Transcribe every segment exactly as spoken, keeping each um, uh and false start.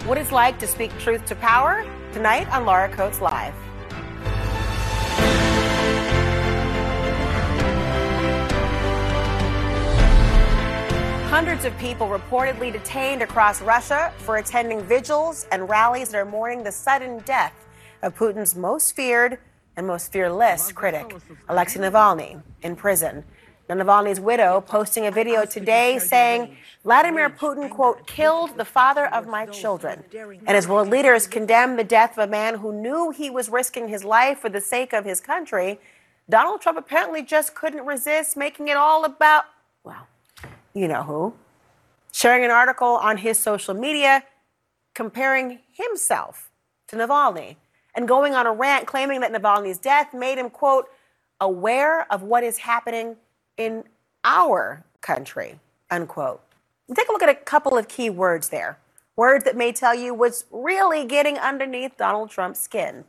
what it's like to speak truth to power, tonight on Laura Coates Live. Hundreds of people reportedly detained across Russia for attending vigils and rallies that are mourning the sudden death of Putin's most feared and most fearless critic, Alexei Navalny, in prison. Now, Navalny's widow posting a video today saying Vladimir Putin, quote, killed the father of my children. And as world leaders condemn the death of a man who knew he was risking his life for the sake of his country, Donald Trump apparently just couldn't resist making it all about, well, you know who, sharing an article on his social media comparing himself to Navalny and going on a rant claiming that Navalny's death made him, quote, aware of what is happening in our country, unquote. Take a look at a couple of key words there. Words that may tell you what's really getting underneath Donald Trump's skin.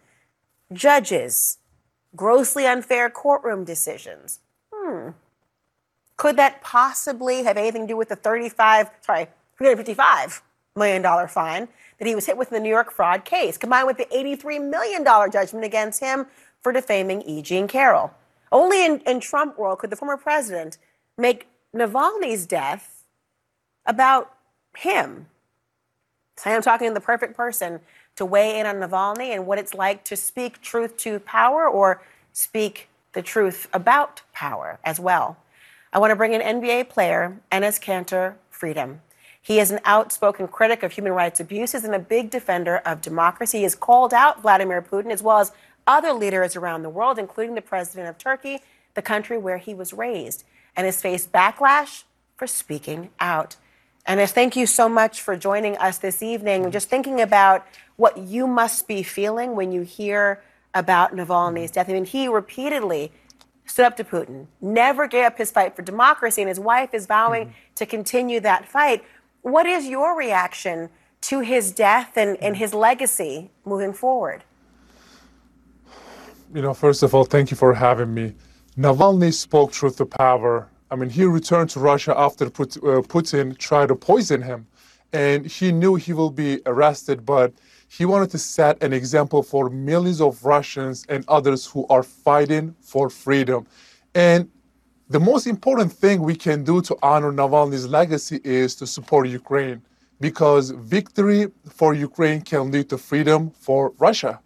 Judges, grossly unfair courtroom decisions. Hmm. Could that possibly have anything to do with the thirty-five, sorry, three hundred fifty-five million dollars fine that he was hit with in the New York fraud case, combined with the eighty-three million dollars judgment against him for defaming E. Jean Carroll? Only in, in Trump world could the former president make Navalny's death about him. So I'm talking to the perfect person to weigh in on Navalny and what it's like to speak truth to power or speak the truth about power as well. I want to bring in N B A player Enes Kanter Freedom. He is an outspoken critic of human rights abuses and a big defender of democracy. He has called out Vladimir Putin as well as other leaders around the world, including the president of Turkey, the country where he was raised, and has faced backlash for speaking out. Enes, thank you so much for joining us this evening. Just thinking about what you must be feeling when you hear about Navalny's death. I mean, he repeatedly stood up to Putin, never gave up his fight for democracy, and his wife is vowing mm-hmm. to continue that fight. What is your reaction to his death and, and his legacy moving forward? You know, first of all, thank you for having me. Navalny spoke truth to power. I mean, he returned to Russia after Putin tried to poison him. And he knew he will be arrested, but he wanted to set an example for millions of Russians and others who are fighting for freedom. And the most important thing we can do to honor Navalny's legacy is to support Ukraine, because victory for Ukraine can lead to freedom for Russia.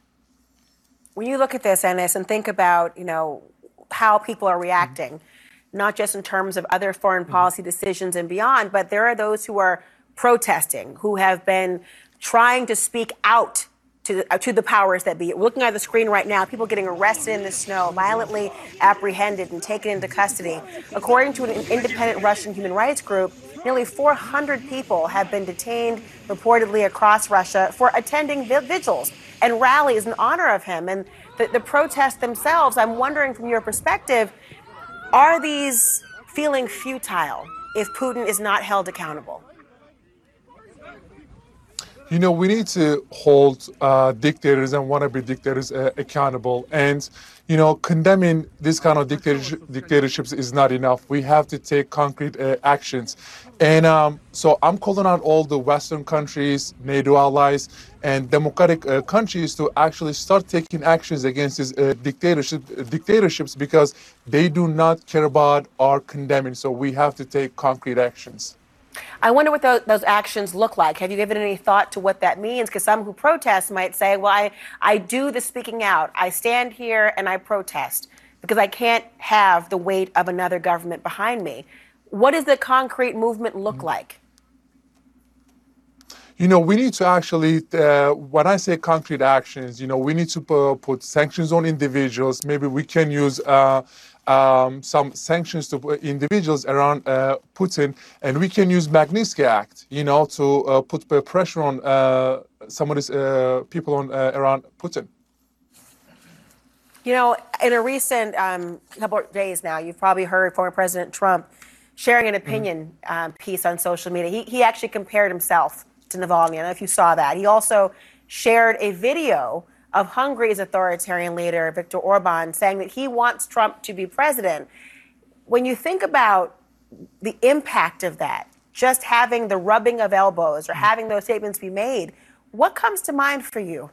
When you look at this, Enes, and think about, you know, how people are reacting, mm-hmm. not just in terms of other foreign policy mm-hmm. decisions and beyond, but there are those who are protesting, who have been trying to speak out to the, uh, to the powers that be. We're looking at the screen right now, people getting arrested in the snow, violently apprehended and taken into custody. According to an independent Russian human rights group, nearly four hundred people have been detained reportedly across Russia for attending vigils and rallies in honor of him. And the, the protests themselves, I'm wondering from your perspective, are these feeling futile if Putin is not held accountable? You know, we need to hold uh, dictators and wannabe dictators uh, accountable. And, you know, condemning this kind of dictatorship, dictatorships is not enough. We have to take concrete uh, actions. And um, so I'm calling out all the Western countries, NATO allies, and democratic uh, countries to actually start taking actions against these uh, dictatorship, dictatorships because they do not care about our condemning. So we have to take concrete actions. I wonder what those, those actions look like. Have you given any thought to what that means? Because some who protest might say, well, I, I do the speaking out. I stand here and I protest because I can't have the weight of another government behind me. What does the concrete movement look like? You know, we need to actually, uh, when I say concrete actions, you know, we need to uh, put sanctions on individuals. Maybe we can use uh, um, some sanctions to individuals around uh, Putin, and we can use Magnitsky Act, you know, to uh, put pressure on uh, some of these uh, people on uh, around Putin. You know, in a recent um, couple of days now, you've probably heard former President Trump sharing an opinion mm-hmm. um, piece on social media. He, he actually compared himself to Navalny. I don't know if you saw that. He also shared a video of Hungary's authoritarian leader, Viktor Orban, saying that he wants Trump to be president. When you think about the impact of that, just having the rubbing of elbows or having those statements be made, what comes to mind for you?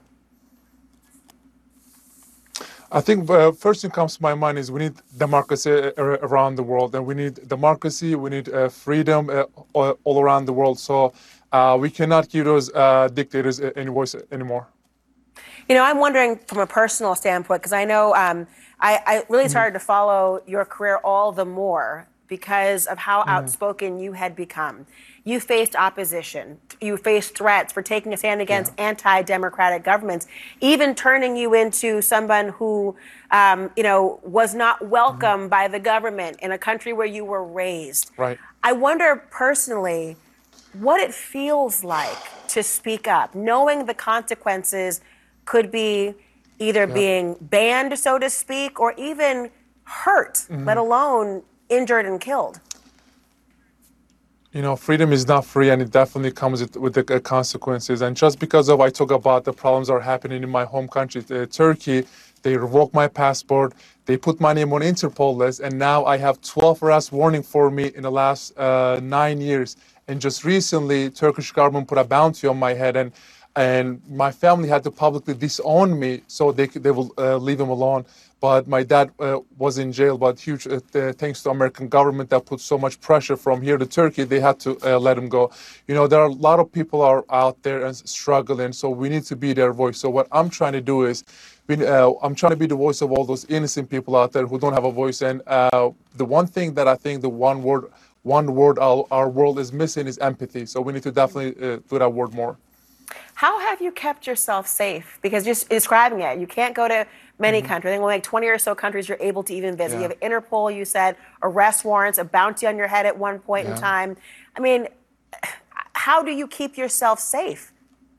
I think uh, first thing comes to my mind is we need democracy around the world, and we need democracy, we need uh, freedom uh, all around the world. So uh, we cannot give those uh, dictators any voice anymore. You know, I'm wondering from a personal standpoint, because I know um, I, I really started mm-hmm. to follow your career all the more because of how mm-hmm. outspoken you had become. You faced opposition. You faced threats for taking a stand against yeah. anti-democratic governments, even turning you into someone who, um, you know, was not welcome mm-hmm. by the government in a country where you were raised. Right. I wonder personally what it feels like to speak up, knowing the consequences could be either yeah. being banned, so to speak, or even hurt, mm-hmm. let alone injured and killed. You know, freedom is not free, and it definitely comes with, with the consequences. And just because of I talk about the problems that are happening in my home country, uh, Turkey, they revoked my passport, they put my name on Interpol list, and now I have twelve arrest warning for me in the last uh, nine years. And just recently, Turkish government put a bounty on my head, and and my family had to publicly disown me so they they will uh, leave him alone. But my dad uh, was in jail, but huge uh, th- thanks to American government that put so much pressure from here to Turkey, they had to uh, let him go. You know, there are a lot of people are out there and struggling, so we need to be their voice. So what I'm trying to do is, uh, I'm trying to be the voice of all those innocent people out there who don't have a voice. And uh, the one thing that I think the one word, one word our, our world is missing is empathy. So we need to definitely uh, do that word more. How have you kept yourself safe? Because just describing it, you can't go to many mm-hmm. countries. I think only like twenty or so countries you're able to even visit. Yeah. You have Interpol, you said, arrest warrants, a bounty on your head at one point yeah. in time. I mean, how do you keep yourself safe?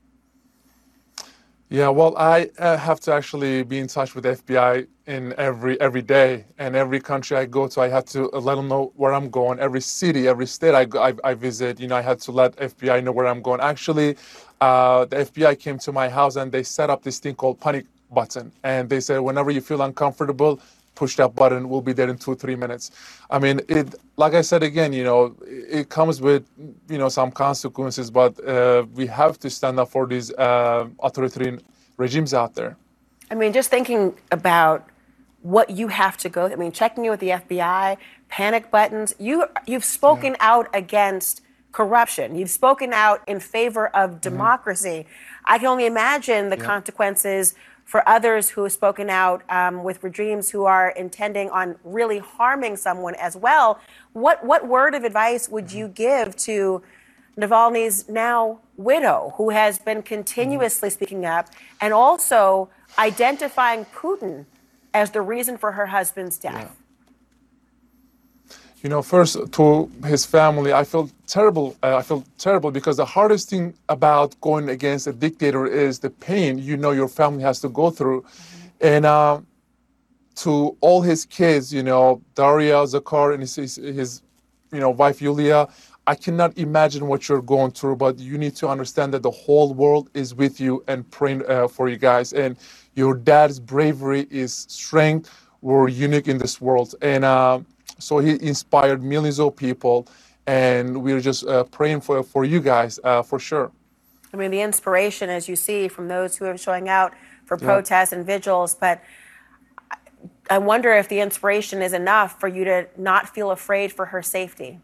Yeah, well, I uh, have to actually be in touch with the F B I in every every day, and every country I go to, I have to let them know where I'm going. Every city, every state I, go, I, I visit, you know, I had to let F B I know where I'm going. Actually, uh, the F B I came to my house and they set up this thing called panic button, and they said whenever you feel uncomfortable, push that button. We'll be there in two, three minutes. I mean, it. Like I said again, you know, it comes with, you know, some consequences, but uh, we have to stand up for these uh, authoritarian regimes out there. I mean, just thinking about what you have to go. I mean, checking in with the F B I, panic buttons. You you've spoken yeah. out against corruption. You've spoken out in favor of democracy. Mm-hmm. I can only imagine the yeah. consequences for others who have spoken out um, with regimes who are intending on really harming someone as well. What what word of advice would you give to Navalny's now widow, who has been continuously speaking up and also identifying Putin as the reason for her husband's death? Yeah. You know, first to his family, I feel terrible. Uh, I feel terrible because the hardest thing about going against a dictator is the pain you know your family has to go through. Mm-hmm. And uh, to all his kids, you know, Daria, Zakhar, and his, his, his, you know, wife Yulia, I cannot imagine what you're going through, but you need to understand that the whole world is with you and praying uh, for you guys. And your dad's bravery is strength. We're unique in this world. And uh, so he inspired millions of people, and we're just uh, praying for, for you guys, uh, for sure. I mean, the inspiration, as you see, from those who are showing out for yeah. protests and vigils, but I wonder if the inspiration is enough for you to not feel afraid for her safety.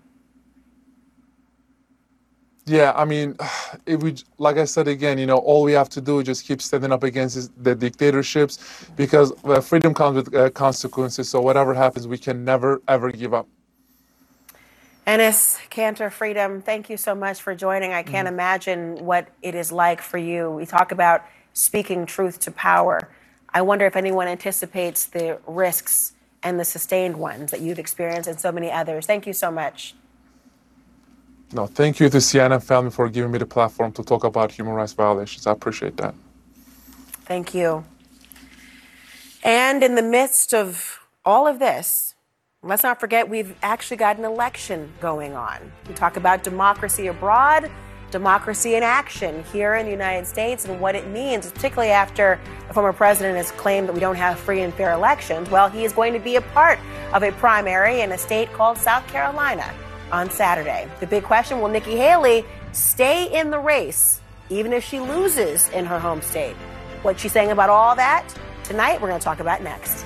Yeah, I mean, if we, like I said again, you know, all we have to do is just keep standing up against the dictatorships, because uh, freedom comes with uh, consequences. So whatever happens, we can never, ever give up. Enes Kanter, Freedom, thank you so much for joining. I can't mm-hmm. imagine what it is like for you. We talk about speaking truth to power. I wonder if anyone anticipates the risks and the sustained ones that you've experienced and so many others. Thank you so much. No, thank you to C N N family for giving me the platform to talk about human rights violations. I appreciate that. Thank you. And in the midst of all of this, let's not forget we've actually got an election going on. We talk about democracy abroad, democracy in action here in the United States, and what it means, particularly after the former president has claimed that we don't have free and fair elections. Well, he is going to be a part of a primary in a state called South Carolina. on Saturday. The big question, will Nikki Haley stay in the race, even if she loses in her home state? What she's saying about all that, tonight we're going to talk about next.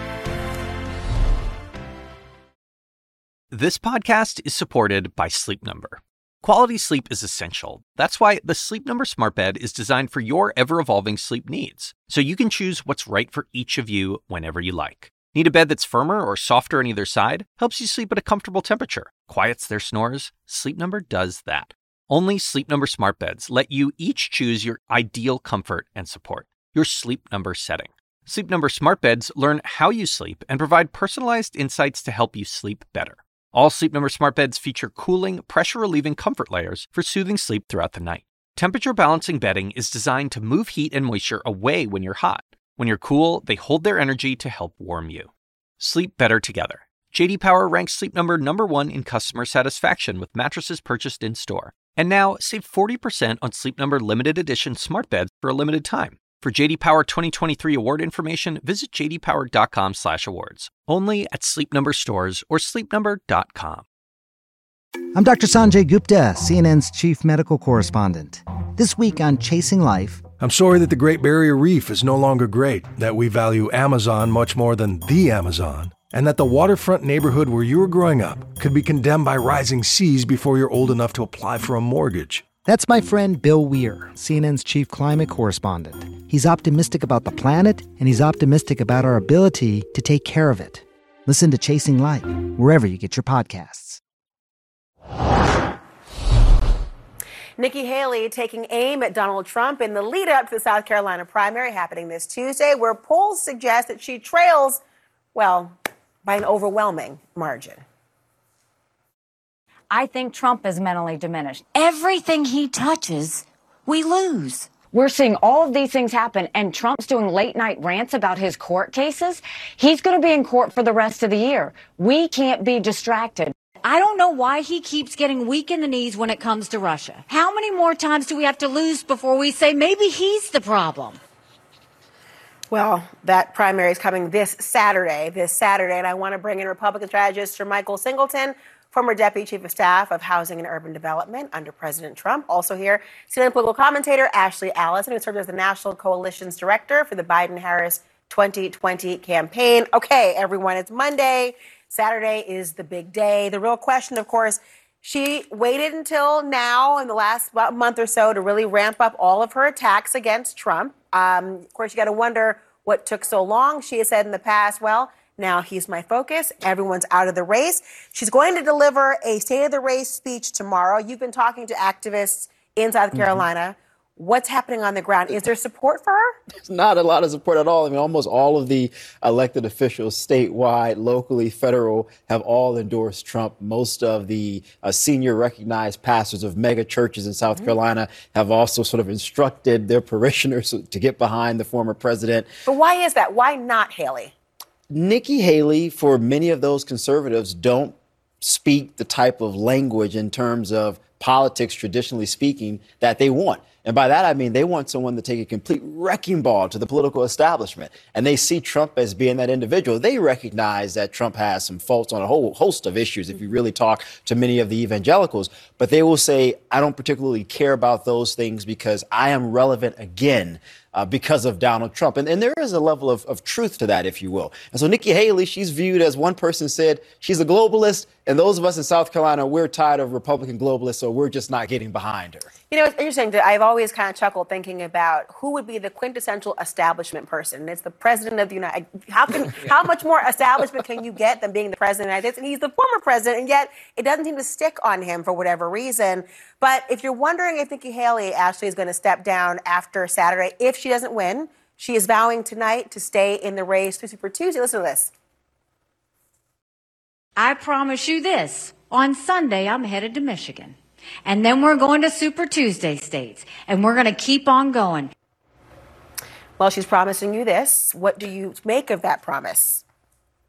This podcast is supported by Sleep Number. Quality sleep is essential. That's why the Sleep Number Smart Bed is designed for your ever-evolving sleep needs, so you can choose what's right for each of you whenever you like. Need a bed that's firmer or softer on either side? Helps you sleep at a comfortable temperature. Quiets their snores? Sleep Number does that. Only Sleep Number Smart Beds let you each choose your ideal comfort and support, your Sleep Number setting. Sleep Number Smart Beds learn how you sleep and provide personalized insights to help you sleep better. All Sleep Number Smart Beds feature cooling, pressure-relieving comfort layers for soothing sleep throughout the night. Temperature-balancing bedding is designed to move heat and moisture away when you're hot. When you're cool, they hold their energy to help warm you. Sleep better together. J D Power ranks Sleep Number number one in customer satisfaction with mattresses purchased in-store. And now, save forty percent on Sleep Number limited edition smart beds for a limited time. For J D Power twenty twenty-three award information, visit j d power dot com slash awards. Only at Sleep Number stores or sleep number dot com. I'm Doctor Sanjay Gupta, C N N's chief medical correspondent. This week on Chasing Life... I'm sorry that the Great Barrier Reef is no longer great, that we value Amazon much more than the Amazon, and that the waterfront neighborhood where you were growing up could be condemned by rising seas before you're old enough to apply for a mortgage. That's my friend Bill Weir, C N N's chief climate correspondent. He's optimistic about the planet, and he's optimistic about our ability to take care of it. Listen to Chasing Life, wherever you get your podcasts. Nikki Haley taking aim at Donald Trump in the lead up to the South Carolina primary happening this Tuesday, where polls suggest that she trails, well, by an overwhelming margin. I think Trump is mentally diminished. Everything he touches, we lose. We're seeing all of these things happen, and Trump's doing late night rants about his court cases. He's going to be in court for the rest of the year. We can't be distracted. I don't know why he keeps getting weak in the knees when it comes to Russia. How many more times do we have to lose before we say maybe he's the problem? Well, that primary is coming this Saturday, this Saturday, and I want to bring in Republican strategist Sir Michael Singleton, former Deputy Chief of Staff of Housing and Urban Development under President Trump. Also here, C N N political commentator Ashley Allison, who served as the National Coalition's Director for the Biden-Harris twenty twenty campaign. Okay, everyone, it's Monday. Saturday is the big day. The real question, of course, she waited until now in the last month or so to really ramp up all of her attacks against Trump. Um, of course, you got to wonder what took so long. She has said in the past, well, now he's my focus. Everyone's out of the race. She's going to deliver a State of the Race speech tomorrow. You've been talking to activists in South Carolina. Mm-hmm. What's happening on the ground? Is there support for her? There's not a lot of support at all. I mean, almost all of the elected officials statewide, locally, federal, have all endorsed Trump. Most of the uh, senior recognized pastors of mega churches in South mm-hmm. Carolina have also sort of instructed their parishioners to get behind the former president. But why is that? Why not Haley? Nikki Haley, for many of those conservatives, don't speak the type of language in terms of politics, traditionally speaking, that they want. And by that, I mean they want someone to take a complete wrecking ball to the political establishment. And they see Trump as being that individual. They recognize that Trump has some faults on a whole host of issues, if you really talk to many of the evangelicals. But they will say, I don't particularly care about those things because I am relevant again uh, because of Donald Trump. And, and there is a level of, of truth to that, if you will. And so Nikki Haley, she's viewed as, one person said, she's a globalist. And those of us in South Carolina, we're tired of Republican globalists, so we're just not getting behind her. You know, it's interesting. I've always kind of chuckled thinking about who would be the quintessential establishment person. And it's the president of the United States. How can, how much more establishment can you get than being the president of the United States? And he's the former president, and yet it doesn't seem to stick on him for whatever reason. But if you're wondering if Nikki Haley actually is going to step down after Saturday, if she doesn't win, she is vowing tonight to stay in the race through Super Tuesday. Listen to this. I promise you this. On Sunday, I'm headed to Michigan. And then we're going to Super Tuesday states. And we're going to keep on going. Well, she's promising you this. What do you make of that promise?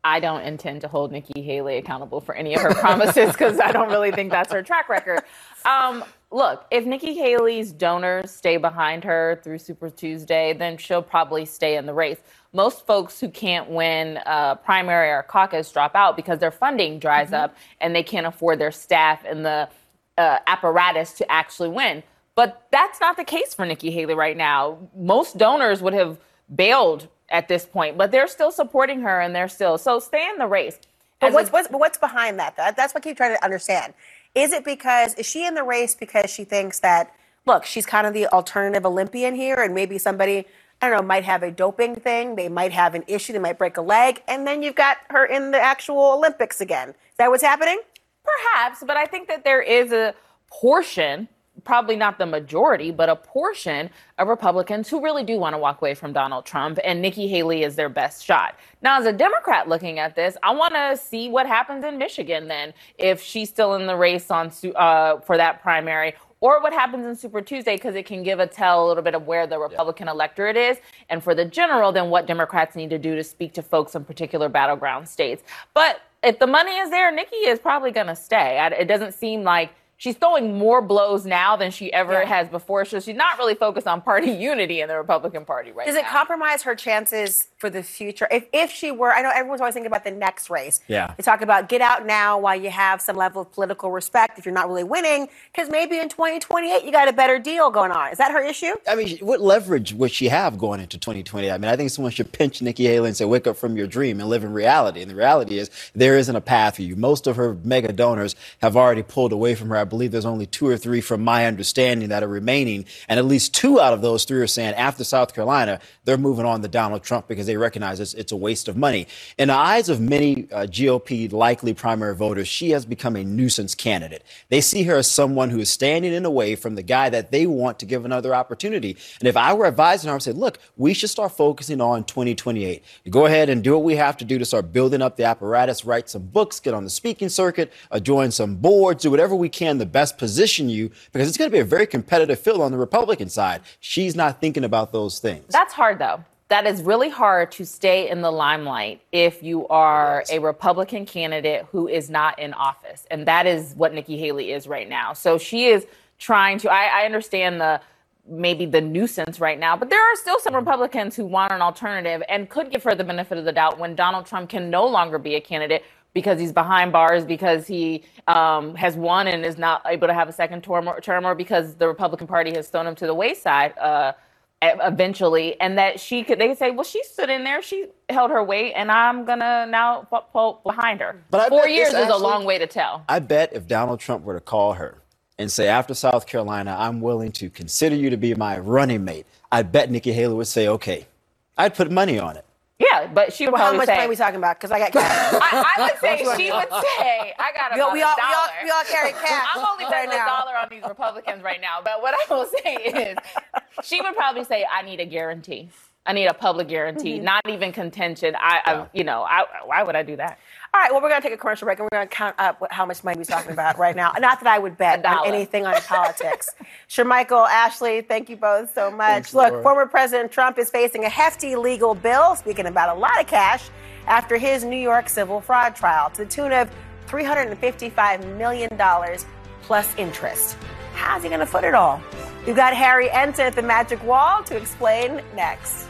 I don't intend to hold Nikki Haley accountable for any of her promises because I don't really think that's her track record. Um, look, if Nikki Haley's donors stay behind her through Super Tuesday, then she'll probably stay in the race. Most folks who can't win a primary or caucus drop out because their funding dries mm-hmm. up and they can't afford their staff and the uh, apparatus to actually win. But that's not the case for Nikki Haley right now. Most donors would have bailed at this point, but they're still supporting her and they're still, so stay in the race. But what's, a, what's, what's behind that? that? That's what I keep trying to understand. Is it because, is she in the race because she thinks that, look, she's kind of the alternative Olympian here and maybe somebody, I don't know, might have a doping thing, they might have an issue, they might break a leg, and then you've got her in the actual Olympics again. Is that what's happening? Perhaps, but I think that there is a portion, probably not the majority, but a portion of Republicans who really do want to walk away from Donald Trump, and Nikki Haley is their best shot. Now, as a Democrat looking at this, I want to see what happens in Michigan then, if she's still in the race on uh, for that primary, or what happens in Super Tuesday, because it can give a tell a little bit of where the Republican yeah. electorate is. And for the general, then what Democrats need to do to speak to folks in particular battleground states. But if the money is there, Nikki is probably going to stay. It doesn't seem like she's throwing more blows now than she ever yeah. has before. So she's not really focused on party unity in the Republican Party right Does now. Does it compromise her chances for the future? If if she were, I know everyone's always thinking about the next race. Yeah. They talk about get out now while you have some level of political respect if you're not really winning, because maybe in twenty twenty-eight you got a better deal going on. Is that her issue? I mean, what leverage would she have going into twenty twenty? I mean, I think someone should pinch Nikki Haley and say, wake up from your dream and live in reality. And the reality is there isn't a path for you. Most of her mega donors have already pulled away from her. I believe there's only two or three, from my understanding, that are remaining. And at least two out of those three are saying after South Carolina, they're moving on to Donald Trump because they recognize it's, it's a waste of money. In the eyes of many uh, G O P likely primary voters, she has become a nuisance candidate. They see her as someone who is standing in the way from the guy that they want to give another opportunity. And if I were advising her, I would say, look, we should start focusing on twenty twenty-eight. Go ahead and do what we have to do to start building up the apparatus, write some books, get on the speaking circuit, uh, join some boards, do whatever we can to best position you, because it's going to be a very competitive field on the Republican side. She's not thinking about those things. That's hard, though. That is really hard to stay in the limelight if you are a Republican candidate who is not in office. And that is what Nikki Haley is right now. So she is trying to, I, I understand the maybe the nuisance right now, but there are still some Republicans who want an alternative and could give her the benefit of the doubt when Donald Trump can no longer be a candidate because he's behind bars, because he um, has won and is not able to have a second term, or, term, or because the Republican Party has thrown him to the wayside uh, eventually. And that she could, they could say, well, she stood in there, she held her weight, and I'm gonna now pull behind her. But Four years is actually a long way to tell. I bet if Donald Trump were to call her and say, after South Carolina, I'm willing to consider you to be my running mate, I bet Nikki Haley would say, okay. I'd put money on it. Yeah, but she would well, probably how much say, money are we talking about? Because I got cash. I, I would say she would say, I got about we all, a dollar. We all, we all carry cash. I'm only betting right a dollar on these Republicans right now. But what I will say is, she would probably say, I need a guarantee. I need a public guarantee, mm-hmm. not even contention. I, yeah. I you know, I, why would I do that? All right, well, we're going to take a commercial break, and we're going to count up what, how much money we're talking about right now. Not that I would bet on anything on politics. Shermichael, Ashley, thank you both so much. Thanks, Look, Laura. Former President Trump is facing a hefty legal bill, speaking about a lot of cash, after his New York civil fraud trial, to the tune of three hundred fifty-five million dollars plus interest. How's he going to foot it all? We've got Harry Ensign at the Magic Wall to explain next.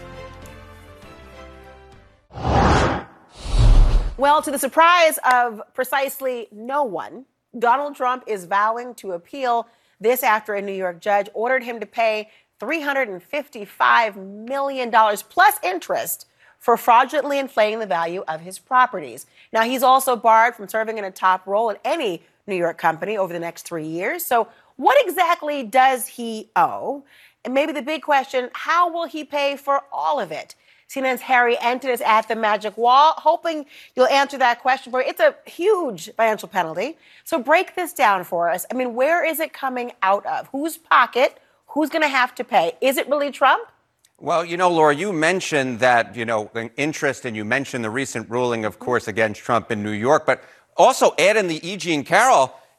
Well, to the surprise of precisely no one, Donald Trump is vowing to appeal this after a New York judge ordered him to pay three hundred fifty-five million dollars plus interest for fraudulently inflating the value of his properties. Now, he's also barred from serving in a top role at any New York company over the next three years. So what exactly does he owe? And maybe the big question, how will he pay for all of it? C N N's Harry Ensign is at the Magic Wall, hoping you'll answer that question for you. It's a huge financial penalty. So break this down for us. I mean, where is it coming out of? Whose pocket? Who's going to have to pay? Is it really Trump? Well, you know, Laura, you mentioned that, you know, interest, and you mentioned the recent ruling, of course, against Trump in New York. But also add in the E. Jean Carroll.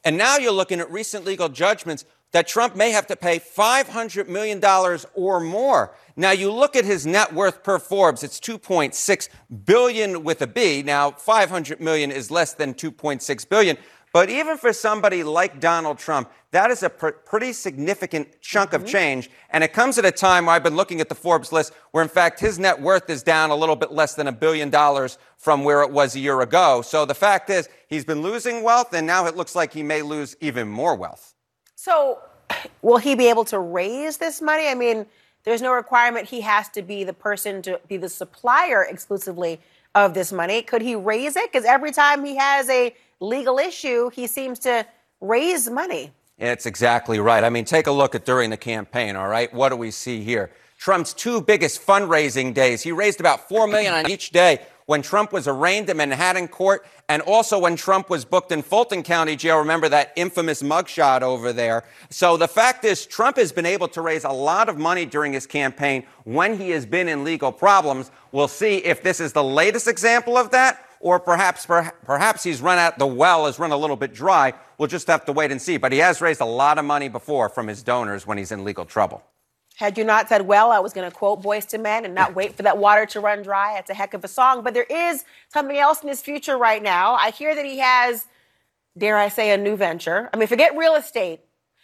And now you're looking at recent legal judgments that Trump may have to pay five hundred million dollars or more. Now, you look at his net worth per Forbes, it's two point six billion dollars with a B. Now, five hundred million dollars is less than two point six billion dollars. But even for somebody like Donald Trump, that is a pr- pretty significant chunk mm-hmm. of change. And it comes at a time where I've been looking at the Forbes list where, in fact, his net worth is down a little bit less than a billion dollars from where it was a year ago. So the fact is, he's been losing wealth, and now it looks like he may lose even more wealth. So will he be able to raise this money? I mean, there's no requirement he has to be the person to be the supplier exclusively of this money. Could he raise it? Because every time he has a legal issue, he seems to raise money. It's exactly right. I mean, take a look at during the campaign, all right? What do we see here? Trump's two biggest fundraising days. He raised about four million dollars on each day when Trump was arraigned in Manhattan court and also when Trump was booked in Fulton County Jail. Remember that infamous mugshot over there? So the fact is, Trump has been able to raise a lot of money during his campaign when he has been in legal problems. We'll see if this is the latest example of that, or perhaps perhaps he's run out, the well has run a little bit dry. We'll just have to wait and see. But he has raised a lot of money before from his donors when he's in legal trouble. Had you not said, well, I was going to quote Boyz two Men and not wait for that water to run dry. It's a heck of a song. But there is something else in his future right now. I hear that he has, dare I say, a new venture. I mean, forget real estate.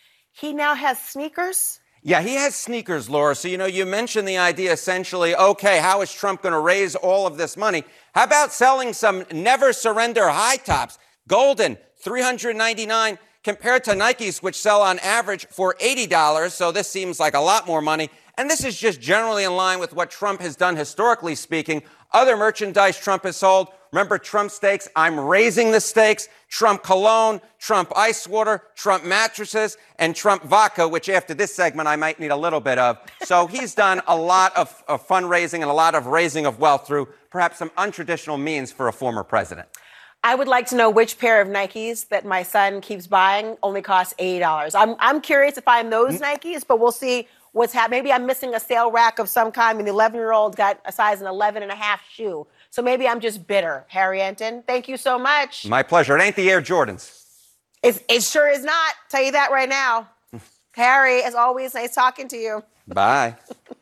He now has sneakers. Yeah, he has sneakers, Laura. So, you know, you mentioned the idea essentially, okay, how is Trump going to raise all of this money? How about selling some Never Surrender high tops? Golden, three hundred ninety-nine dollars, compared to Nikes, which sell on average for eighty dollars. So this seems like a lot more money. And this is just generally in line with what Trump has done historically speaking. Other merchandise Trump has sold. Remember Trump steaks? I'm raising the stakes. Trump cologne, Trump ice water, Trump mattresses, and Trump vodka, which after this segment I might need a little bit of. So he's done a lot of, of fundraising and a lot of raising of wealth through perhaps some untraditional means for a former president. I would like to know which pair of Nikes that my son keeps buying only costs eighty dollars. I'm I'm curious to find those mm-hmm. Nikes, but we'll see what's happening. Maybe I'm missing a sale rack of some kind, and the eleven-year-old got a size an eleven and a half shoe. So maybe I'm just bitter. Harry Enten, thank you so much. My pleasure. It ain't the Air Jordans. It's, it sure is not. Tell you that right now. Harry, as always, nice talking to you. Bye.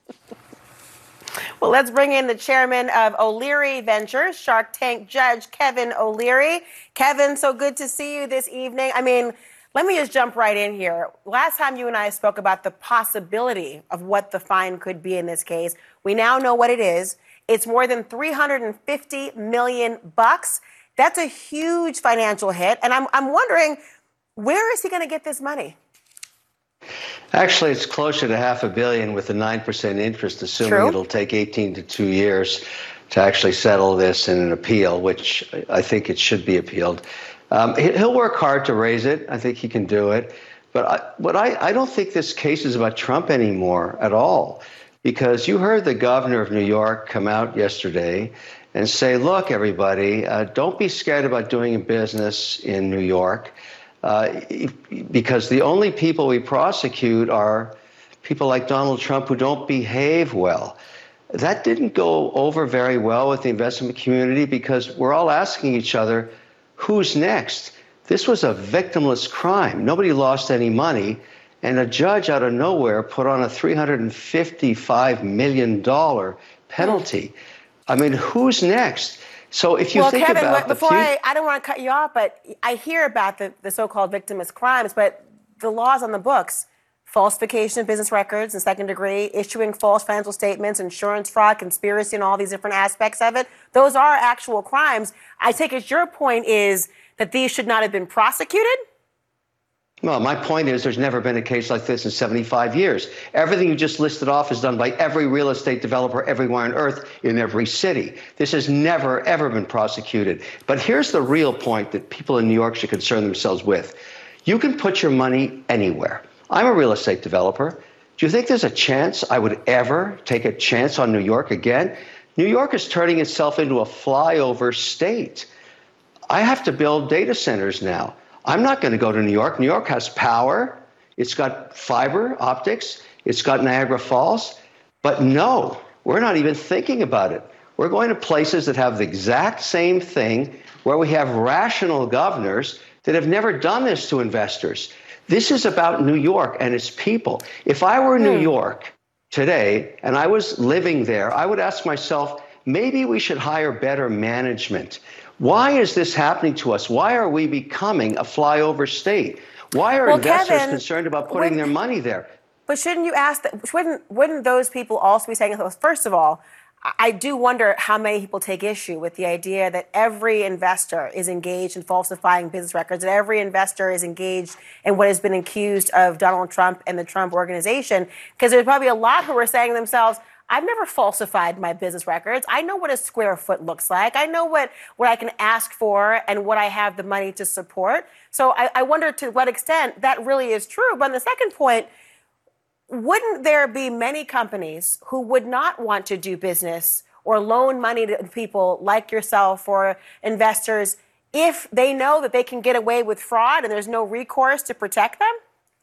Well, let's bring in the chairman of O'Leary Ventures, Shark Tank judge Kevin O'Leary. Kevin, so good to see you this evening. I mean, let me just jump right in here. Last time you and I spoke about the possibility of what the fine could be in this case, we now know what it is. It's more than three hundred fifty million bucks. That's a huge financial hit. And I'm I'm wondering, where is he going to get this money? Actually, it's closer to half a billion with a nine percent interest, assuming True. It'll take eighteen to two years to actually settle this in an appeal, which I think it should be appealed. Um, he'll work hard to raise it. I think he can do it. But I, but I, I don't think this case is about Trump anymore at all. Because you heard the governor of New York come out yesterday and say, look, everybody, uh, don't be scared about doing business in New York, uh, because the only people we prosecute are people like Donald Trump who don't behave well. That didn't go over very well with the investment community because we're all asking each other, who's next? This was a victimless crime. Nobody lost any money. And a judge out of nowhere put on a three hundred fifty-five million dollars penalty. I mean, who's next? So if you well, think Kevin, about before the few- I, I don't want to cut you off, but I hear about the, the so-called victimless crimes, but the laws on the books, falsification of business records and second degree, issuing false financial statements, insurance fraud, conspiracy, and all these different aspects of it, those are actual crimes. I take it your point is that these should not have been prosecuted? Well, my point is there's never been a case like this in seventy-five years. Everything you just listed off is done by every real estate developer everywhere on earth in every city. This has never, ever been prosecuted. But here's the real point that people in New York should concern themselves with. You can put your money anywhere. I'm a real estate developer. Do you think there's a chance I would ever take a chance on New York again? New York is turning itself into a flyover state. I have to build data centers now. I'm not going to go to New York. New York has power. It's got fiber optics. It's got Niagara Falls. But no, we're not even thinking about it. We're going to places that have the exact same thing, where we have rational governors that have never done this to investors. This is about New York and its people. If I were in New York today and I was living there, I would ask myself, maybe we should hire better management. Why is this happening to us? Why are we becoming a flyover state? Why are well, investors Kevin, concerned about putting their money there? But shouldn't you ask that? Wouldn't, wouldn't those people also be saying, first of all, I do wonder how many people take issue with the idea that every investor is engaged in falsifying business records, that every investor is engaged in what has been accused of Donald Trump and the Trump organization. Because there's probably a lot who are saying to themselves, I've never falsified my business records. I know what a square foot looks like. I know what, what I can ask for and what I have the money to support. So I, I wonder to what extent that really is true. But on the second point, wouldn't there be many companies who would not want to do business or loan money to people like yourself or investors if they know that they can get away with fraud and there's no recourse to protect them?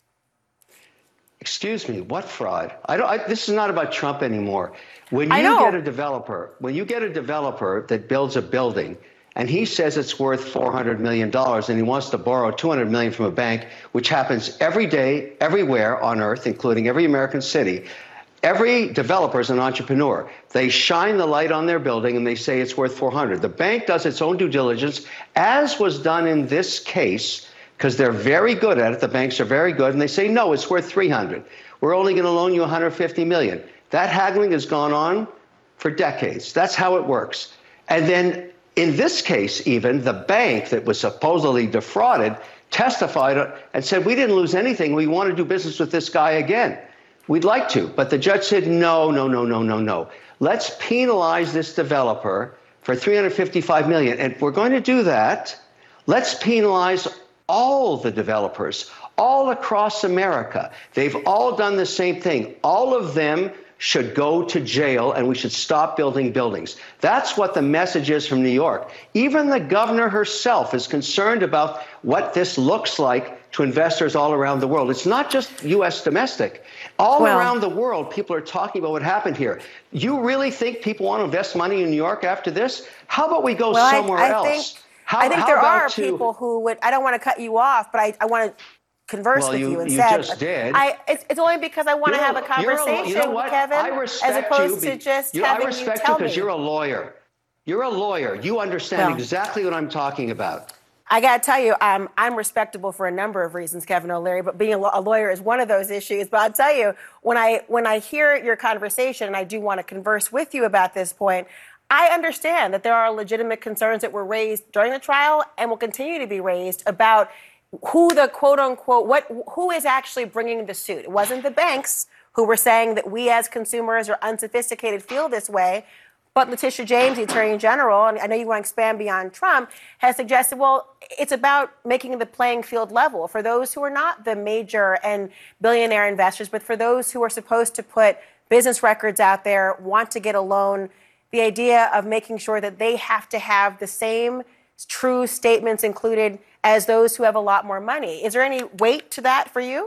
Excuse me, what fraud? I don't. I, this is not about Trump anymore. When I you know. get a developer, when you get a developer that builds a building, and he says it's worth four hundred million dollars, and he wants to borrow two hundred million dollars from a bank, which happens every day, everywhere on Earth, including every American city. Every developer is an entrepreneur. They shine the light on their building, and they say it's worth four hundred. The bank does its own due diligence, as was done in this case, because they're very good at it. The banks are very good, and they say, no, it's worth three hundred. We're only going to loan you one hundred fifty million. That haggling has gone on for decades. That's how it works. And then in this case, even the bank that was supposedly defrauded testified and said, we didn't lose anything. We want to do business with this guy again. We'd like to. But the judge said, no, no, no, no, no, no. Let's penalize this developer for three hundred fifty-five million dollars. And if we're going to do that, let's penalize all the developers all across America. They've all done the same thing. All of them should go to jail, and we should stop building buildings. That's what the message is from New York. Even the governor herself is concerned about what this looks like to investors all around the world. It's not just U S domestic. All well, around the world, people are talking about what happened here. You really think people want to invest money in New York after this? How about we go well, somewhere I, I else? Think, how, I think how there are to, people who would, I don't want to cut you off, but I, I want to converse well, with you, you instead. You just did. I, it's, it's only because I want to have a conversation, you know what? Kevin, I respect as opposed you to just you, having I respect you tell you because me. you're a lawyer. You're a lawyer. You understand well, exactly what I'm talking about. I got to tell you, um, I'm respectable for a number of reasons, Kevin O'Leary, but being a, a lawyer is one of those issues. But I'll tell you, when I when I hear your conversation, and I do want to converse with you about this point, I understand that there are legitimate concerns that were raised during the trial and will continue to be raised about who the quote unquote, what, who is actually bringing the suit. It wasn't the banks who were saying that we as consumers or unsophisticated feel this way. But Letitia James, the Attorney General, and I know you want to expand beyond Trump, has suggested, well, it's about making the playing field level for those who are not the major and billionaire investors, but for those who are supposed to put business records out there, want to get a loan, the idea of making sure that they have to have the same true statements included as those who have a lot more money. Is there any weight to that for you?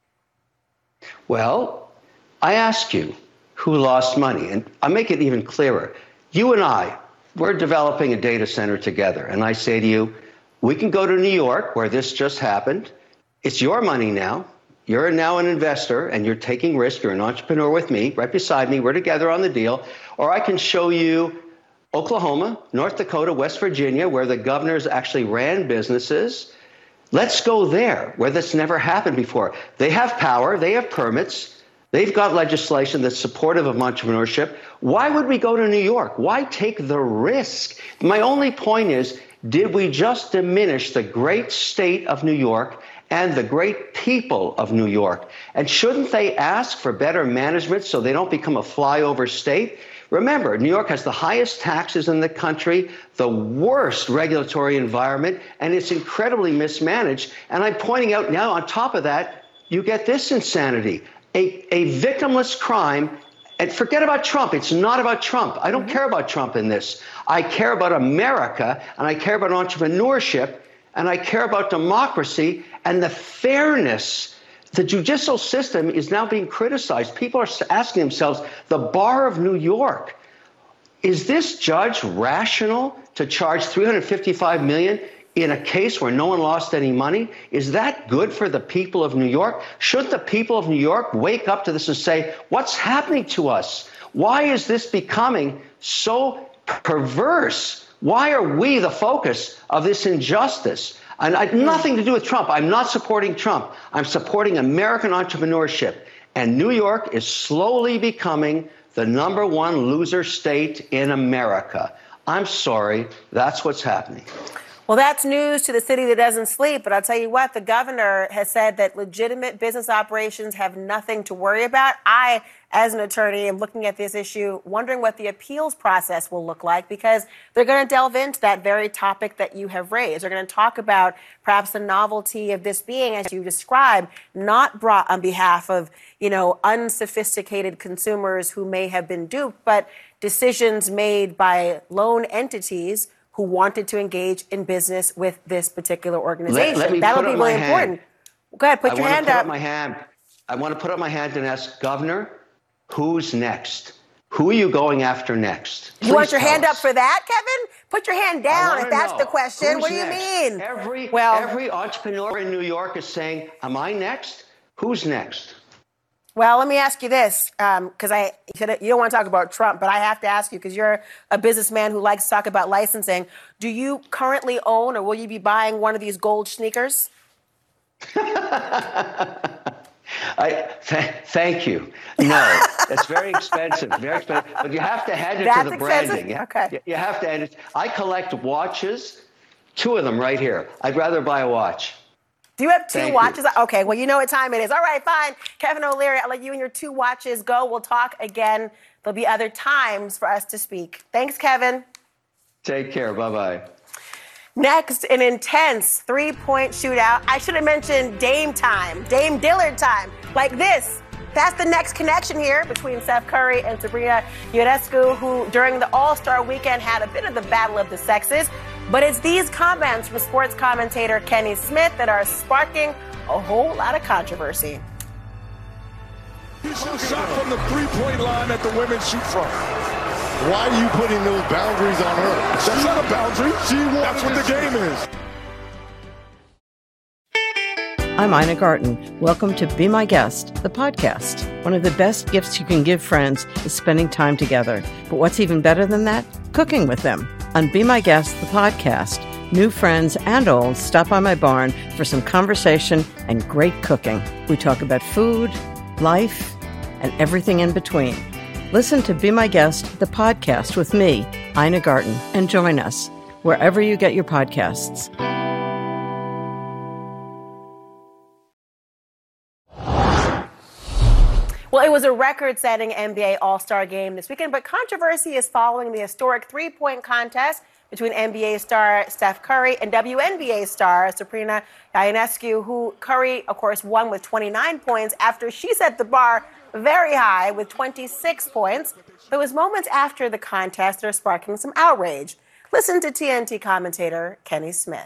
Well, I ask you, who lost money? And I'll make it even clearer. You and I, we're developing a data center together. And I say to you, we can go to New York, where this just happened. It's your money now. You're now an investor, and you're taking risk. You're an entrepreneur with me, right beside me. We're together on the deal. Or I can show you Oklahoma, North Dakota, West Virginia, where the governors actually ran businesses. Let's go there, where this never happened before. They have power. They have permits. They've got legislation that's supportive of entrepreneurship. Why would we go to New York? Why take the risk? My only point is, did we just diminish the great state of New York and the great people of New York? And shouldn't they ask for better management so they don't become a flyover state? Remember, New York has the highest taxes in the country, the worst regulatory environment, and it's incredibly mismanaged. And I'm pointing out now, on top of that, you get this insanity. A, a victimless crime, and forget about Trump. It's not about Trump. I don't mm-hmm. care about Trump in this. I care about America, and I care about entrepreneurship, and I care about democracy and the fairness. The judicial system is now being criticized. People are asking themselves, the bar of New York, is this judge rational to charge three hundred fifty-five million dollars in a case where no one lost any money? Is that good for the people of New York? Should the people of New York wake up to this and say, what's happening to us? Why is this becoming so perverse? Why are we the focus of this injustice? And I, nothing to do with Trump. I'm not supporting Trump. I'm supporting American entrepreneurship. And New York is slowly becoming the number one loser state in America. I'm sorry, that's what's happening. Well, that's news to the city that doesn't sleep. But I'll tell you what, the governor has said that legitimate business operations have nothing to worry about. I, as an attorney, am looking at this issue, wondering what the appeals process will look like, because they're going to delve into that very topic that you have raised. They're going to talk about perhaps the novelty of this being, as you described, not brought on behalf of, you know, unsophisticated consumers who may have been duped, but decisions made by loan entities who wanted to engage in business with this particular organization. Let, let That'll be really important. Go ahead, put I your hand put up. up my hand. I want to put up my hand and ask, Governor, who's next? Who are you going after next? Please you want your hand us. up for that, Kevin? Put your hand down if that's know. the question. Who's what do next? you mean? Every, well, every entrepreneur in New York is saying, am I next? Who's next? Well, let me ask you this, because um, I you don't want to talk about Trump, but I have to ask you, because you're a businessman who likes to talk about licensing. Do you currently own, or will you be buying one of these gold sneakers? I th- thank you. No, it's very expensive, very expensive. But you have to add it That's to the expensive? branding. You, okay. You have to add it. I collect watches, two of them right here. I'd rather buy a watch. Do you have two Thank watches? You. Okay, well, you know what time it is. All right, fine. Kevin O'Leary, I'll let you and your two watches go. We'll talk again. There'll be other times for us to speak. Thanks, Kevin. Take care. Bye-bye. Next, an intense three-point shootout. I should have mentioned Dame time, Dame Dillard time, like this. That's the next connection here between Steph Curry and Sabrina Ionescu, who during the All-Star weekend had a bit of the battle of the sexes. But it's these comments from sports commentator Kenny Smith that are sparking a whole lot of controversy. He should shot from the three-point line that the women shoot from. Why are you putting those boundaries on her? That's she, not a boundary. She That's what the game is. I'm Ina Garten. Welcome to Be My Guest, the podcast. One of the best gifts you can give friends is spending time together. But what's even better than that? Cooking with them. On Be My Guest, the podcast, new friends and old stop by my barn for some conversation and great cooking. We talk about food, life, and everything in between. Listen to Be My Guest, the podcast with me, Ina Garten, and join us wherever you get your podcasts. Well, it was a record-setting N B A All-Star game this weekend, but controversy is following the historic three-point contest between N B A star Steph Curry and W N B A star Sabrina Ionescu, who Curry, of course, won with twenty-nine points after she set the bar very high with twenty-six points. But it was moments after the contest that are sparking some outrage. Listen to T N T commentator Kenny Smith.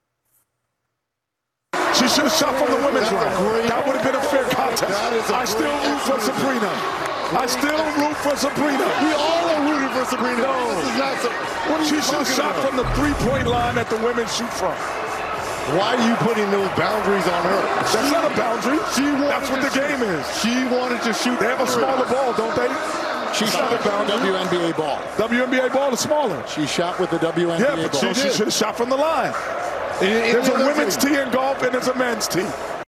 She should have shot from the women's line. That would have been a fair contest. I still root for Sabrina. I still root for Sabrina. We all are rooting for Sabrina. No. This is not so, what she should have shot about? from the three-point line that the women shoot from. Why are you putting those boundaries on her? That's she, not a boundary. She That's what the shoot. game is. She wanted to shoot. They have a smaller ball, don't they? She shot with the W N B A ball. W N B A ball is smaller. She shot with the W N B A yeah, but ball. She, she should have shot from the line. It, it, there's it, a women's tee in golf and there's a men's tee.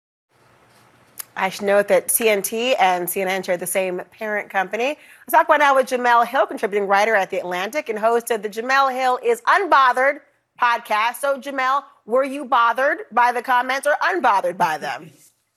I should note that T N T and C N N share the same parent company. Let's talk about now with Jemele Hill, contributing writer at The Atlantic and host of the Jemele Hill is Unbothered podcast. So, Jemele, were you bothered by the comments or unbothered by them?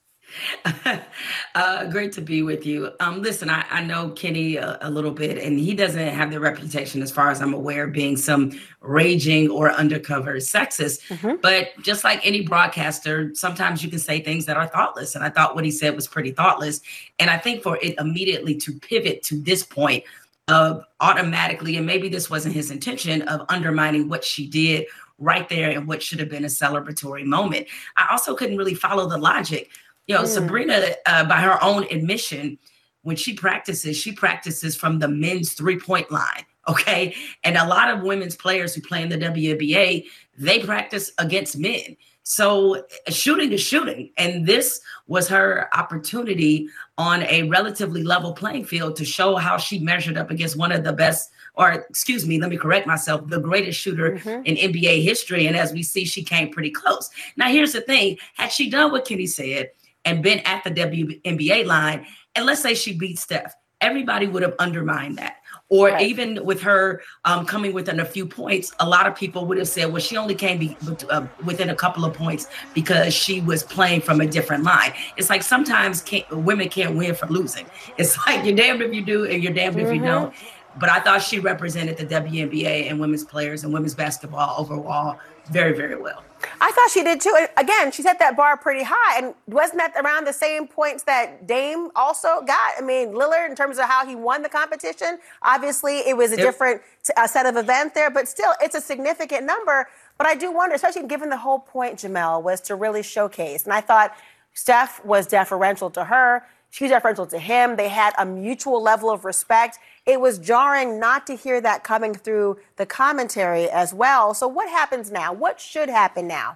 uh, great to be with you. Um, listen, I, I know Kenny a, a little bit, and he doesn't have the reputation, as far as I'm aware, being some raging or undercover sexist. Mm-hmm. But just like any broadcaster, sometimes you can say things that are thoughtless. And I thought what he said was pretty thoughtless. And I think for it immediately to pivot to this point of automatically, and maybe this wasn't his intention, of undermining what she did right there in what should have been a celebratory moment. I also couldn't really follow the logic. You know, mm. Sabrina, uh, by her own admission, when she practices, she practices from the men's three-point line. Okay. And a lot of women's players who play in the W N B A, they practice against men. So shooting is shooting. And this was her opportunity on a relatively level playing field to show how she measured up against one of the best, or excuse me, let me correct myself, the greatest shooter mm-hmm. in N B A history. And as we see, she came pretty close. Now, here's the thing. Had she done what Kenny said and been at the W N B A line, and let's say she beat Steph, everybody would have undermined that. Or right. even with her um, coming within a few points, a lot of people would have said, well, she only came be, uh, within a couple of points because she was playing from a different line. It's like sometimes can't, women can't win for losing. It's like you're damned if you do and you're damned mm-hmm. if you don't. But I thought she represented the W N B A and women's players and women's basketball overall very, very well. I thought she did too. And again, she set that bar pretty high. And wasn't that around the same points that Dame also got? I mean, Lillard, in terms of how he won the competition, obviously it was a yep. different uh, set of events there, but still it's a significant number. But I do wonder, especially given the whole point, Jamel, was to really showcase. And I thought Steph was deferential to her. She was deferential to him. They had a mutual level of respect. It was jarring not to hear that coming through the commentary as well. So what happens now? What should happen now?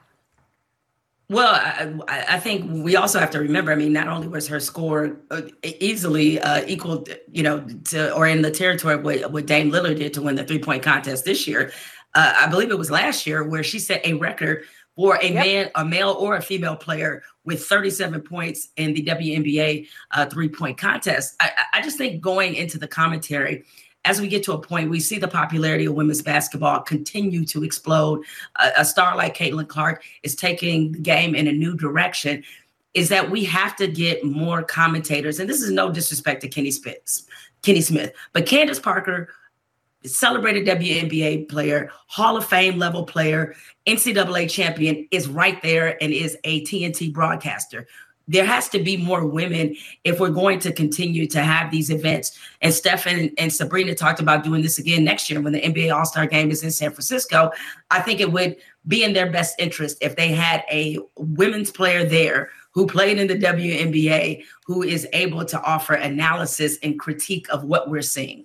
Well, I, I think we also have to remember, I mean, not only was her score uh, easily uh, equal, you know, to or in the territory of what, what Dame Lillard did to win the three-point contest this year, uh, I believe it was last year where she set a record for a yep. man, a male or a female player with thirty-seven points in the W N B A uh, three-point contest. I, I just think going into the commentary, as we get to a point, we see the popularity of women's basketball continue to explode. A, a star like Caitlin Clark is taking the game in a new direction, is that we have to get more commentators. And this is no disrespect to Kenny Smith, Kenny Smith, but Candace Parker, celebrated W N B A player, Hall of Fame level player, N C double A champion, is right there and is a T N T broadcaster. There has to be more women if we're going to continue to have these events. And Stephen and Sabrina talked about doing this again next year when the N B A All-Star Game is in San Francisco. I think it would be in their best interest if they had a women's player there who played in the W N B A, who is able to offer analysis and critique of what we're seeing.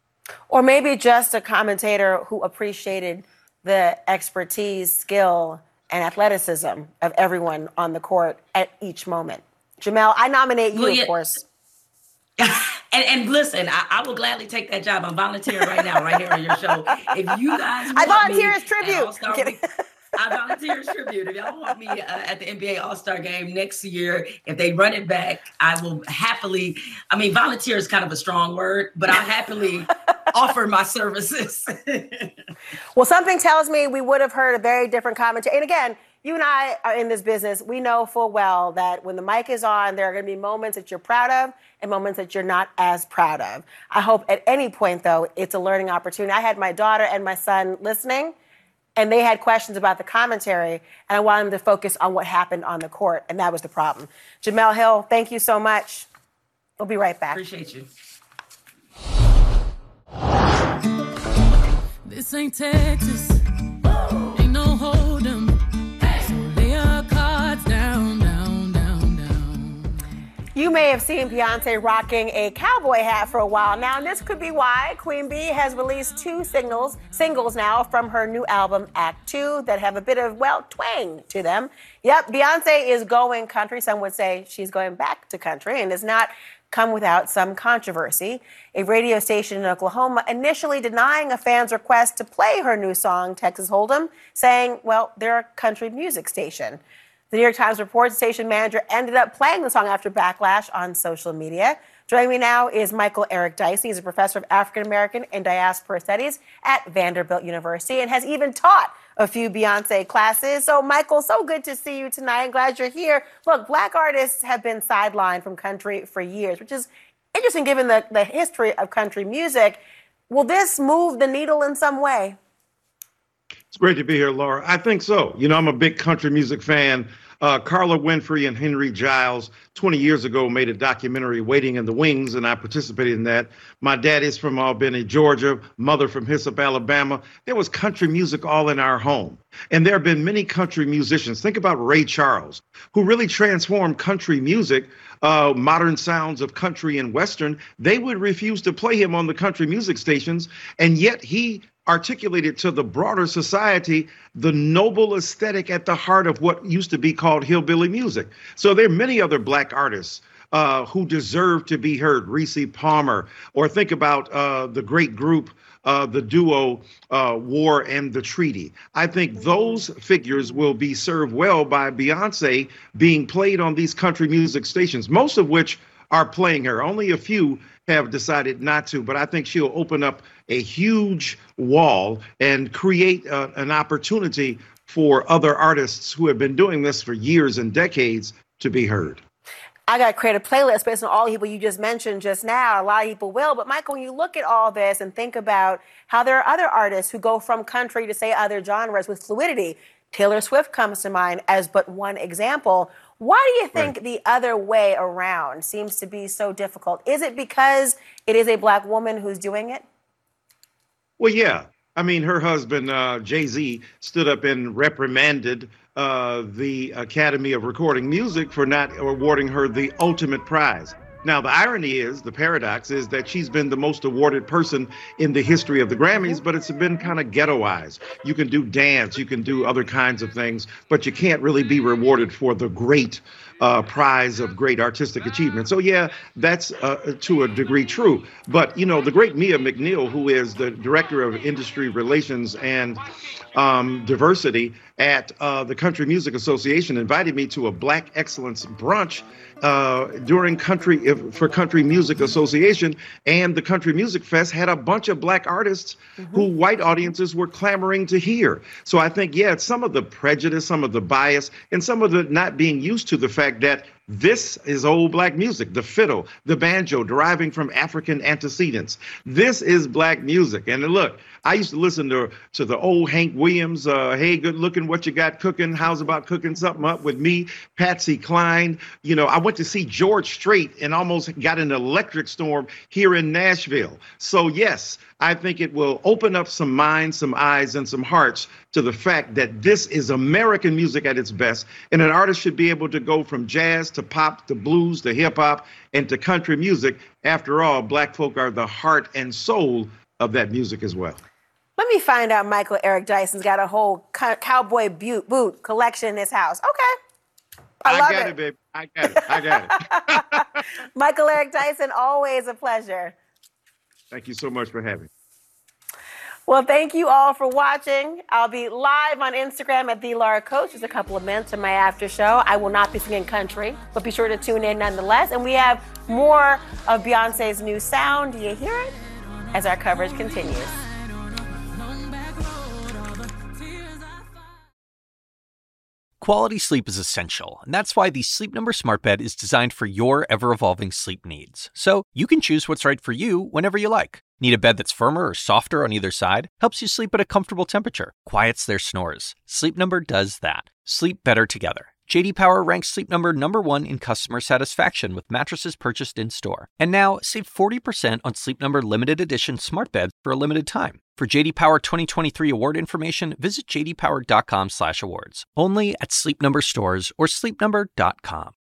Or maybe just a commentator who appreciated the expertise, skill, and athleticism of everyone on the court at each moment. Jamel, I nominate you, well, yeah. of course. and, and listen, I, I will gladly take that job. I'm volunteering right now, right here on your show. If you guys want I volunteer as tribute. I volunteer as tribute. If y'all want me uh, at the N B A All-Star Game next year, if they run it back, I will happily, I mean, volunteer is kind of a strong word, but I'll happily offer my services. Well, something tells me we would have heard a very different commentary. And again, you and I are in this business. We know full well that when the mic is on, there are going to be moments that you're proud of and moments that you're not as proud of. I hope at any point, though, it's a learning opportunity. I had my daughter and my son listening, and they had questions about the commentary, and I wanted them to focus on what happened on the court, and that was the problem. Jamel Hill, thank you so much. We'll be right back. Appreciate you. This ain't Texas. Ain't no hold'em. So lay your cards down, down, down, down. You may have seen Beyonce rocking a cowboy hat for a while now, and this could be why. Queen Bee has released two singles, singles now from her new album, Act Two, that have a bit of, well, twang to them. Yep, Beyonce is going country. Some would say she's going back to country, and is not come without some controversy. A radio station in Oklahoma initially denying a fan's request to play her new song, Texas Hold'em, saying, well, they're a country music station. The New York Times reports the station manager ended up playing the song after backlash on social media. Joining me now is Michael Eric Dicey. He's a professor of African American and Diaspora Studies at Vanderbilt University and has even taught a few Beyonce classes. So, Michael, so good to see you tonight. I'm glad you're here. Look, Black artists have been sidelined from country for years, which is interesting given the, the history of country music. Will this move the needle in some way? It's great to be here, Laura. I think so. You know, I'm a big country music fan. Uh, Carla Winfrey and Henry Giles twenty years ago made a documentary, Waiting in the Wings, and I participated in that. My dad is from Albany, Georgia, mother from Hyssop, Alabama. There was country music all in our home. And there have been many country musicians. Think about Ray Charles, who really transformed country music, uh, modern sounds of country and Western. They would refuse to play him on the country music stations, and yet he articulated to the broader society the noble aesthetic at the heart of what used to be called hillbilly music. So there are many other black artists uh, who deserve to be heard. Reese Palmer, or think about uh, the great group, uh, the duo uh, War and the Treaty. I think those figures will be served well by Beyonce being played on these country music stations, most of which are playing her. Only a few have decided not to, but I think she'll open up a huge wall and create uh, an opportunity for other artists who have been doing this for years and decades to be heard. I got to create a playlist based on all the people you just mentioned just now. A lot of people will. But, Michael, when you look at all this and think about how there are other artists who go from country to, say, other genres with fluidity, Taylor Swift comes to mind as but one example. Why do you think right. the other way around seems to be so difficult? Is it because it is a black woman who's doing it? Well, yeah. I mean, her husband, uh, Jay-Z, stood up and reprimanded uh, the Academy of Recording Music for not awarding her the ultimate prize. Now, the irony is, the paradox is that she's been the most awarded person in the history of the Grammys, but it's been kind of ghettoized. You can do dance, you can do other kinds of things, but you can't really be rewarded for the great uh, prize of great artistic achievement. So, yeah, that's uh, to a degree true. But, you know, the great Mia McNeil, who is the director of industry relations and um, diversity at uh, the Country Music Association, invited me to a Black Excellence brunch uh, during country for Country Music Association, and the Country Music Fest had a bunch of black artists mm-hmm. who white audiences were clamoring to hear. So I think, yeah, it's some of the prejudice, some of the bias, and some of the not being used to the fact that this is old black music, the fiddle, the banjo, deriving from African antecedents. This is black music. And look, I used to listen to, to the old Hank Williams, uh, hey, good looking, what you got cooking? How's about cooking something up with me? Patsy Cline. You know, I went to see George Strait and almost got an electric storm here in Nashville. So, yes, I think it will open up some minds, some eyes, and some hearts to the fact that this is American music at its best, and an artist should be able to go from jazz to pop to blues to hip hop and to country music. After all, black folk are the heart and soul of that music as well. Let me find out Michael Eric Dyson's got a whole co- cowboy boot, boot collection in his house. Okay. I, I love got it. it, baby. I got it. I got it. Michael Eric Dyson, always a pleasure. Thank you so much for having me. Well, thank you all for watching. I'll be live on Instagram at The Laura Coach. Just a couple of minutes to my after show. I will not be singing country, but be sure to tune in nonetheless. And we have more of Beyonce's new sound. Do you hear it? As our coverage continues. Quality sleep is essential, and that's why the Sleep Number Smart Bed is designed for your ever-evolving sleep needs. So you can choose what's right for you whenever you like. Need a bed that's firmer or softer on either side? Helps you sleep at a comfortable temperature. Quiets their snores. Sleep Number does that. Sleep better together. J D Power ranks Sleep Number number one in customer satisfaction with mattresses purchased in-store. And now, save forty percent on Sleep Number limited edition smart beds for a limited time. For J D Power twenty twenty-three award information, visit j d power dot com slash awards. Only at Sleep Number stores or sleep number dot com.